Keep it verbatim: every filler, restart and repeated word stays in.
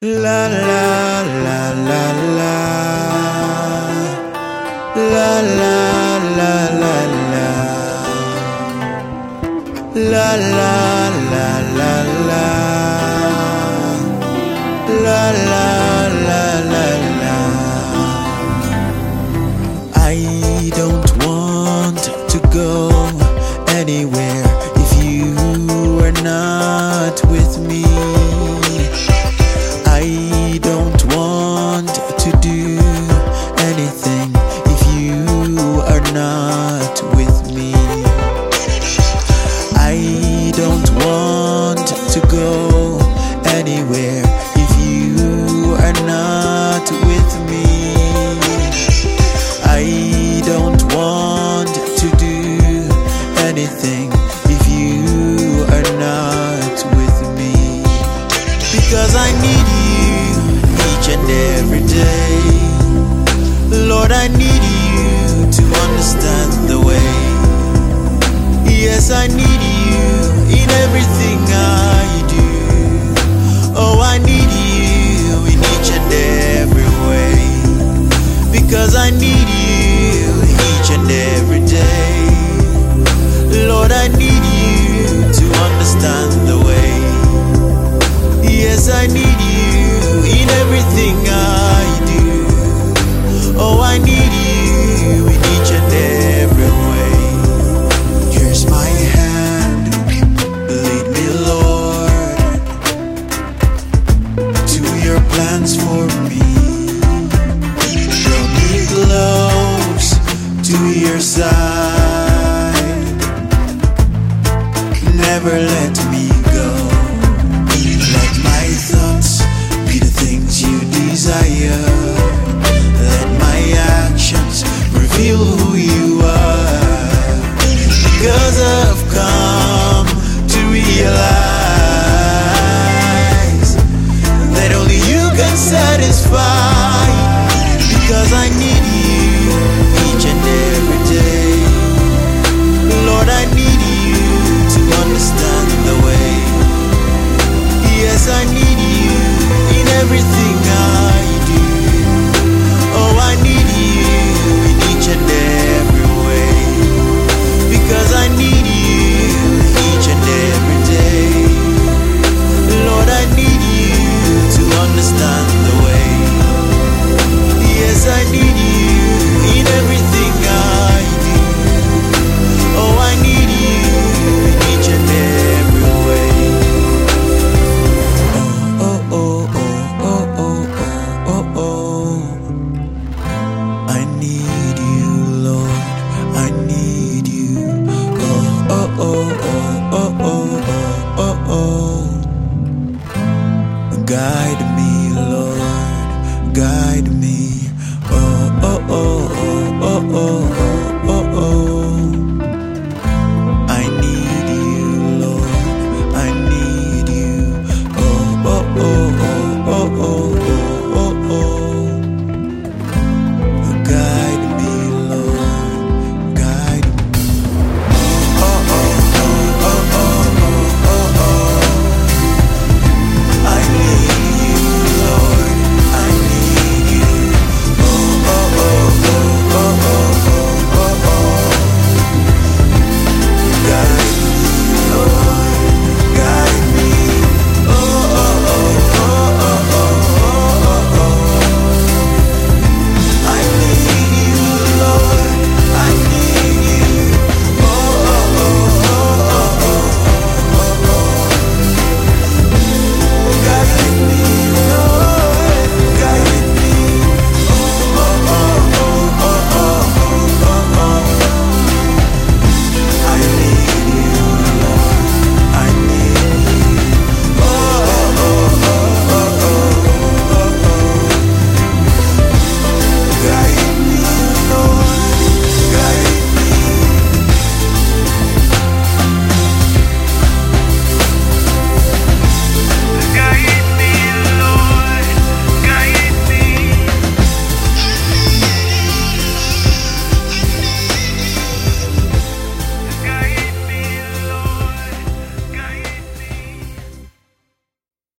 La la la la la La la la la la La la la la la La la la la la I don't want to go anywhere if you are not with me. I don't want to do anything if you are not with me. I don't want to go anywhere if you are not with me. I don't want to do anything if you are not with me. Because I need you each and every day. Lord, I need you to understand the way. Yes, I need you in everything I do. Oh, I need you in each and every way. Because I need you each and every day. Lord, I need you to understand the way. Yes, I need you in everything I do. Oh, I need you in each and every way. Here's my hand, lead me, Lord, to your plans for me. Draw me close to your side. Never let me go. Let my thoughts be the things you desire. Let my actions reveal who you are. Because I've come to realize that only you can satisfy. Because I need you each and every day. Lord, I need you to understand the way. Yes, I need you in everything I do. Oh, I need you in each and every way. Because I need you each and every day. Lord, I need you to understand the way. Yes, I need you in everything I do. Oh, I need you in each and every way. Oh, oh, oh, oh, oh, oh, oh. I need you, Lord. I need you. Oh, oh, oh, oh, oh, oh, oh, oh. Guide me, Lord. Guide me. Oh.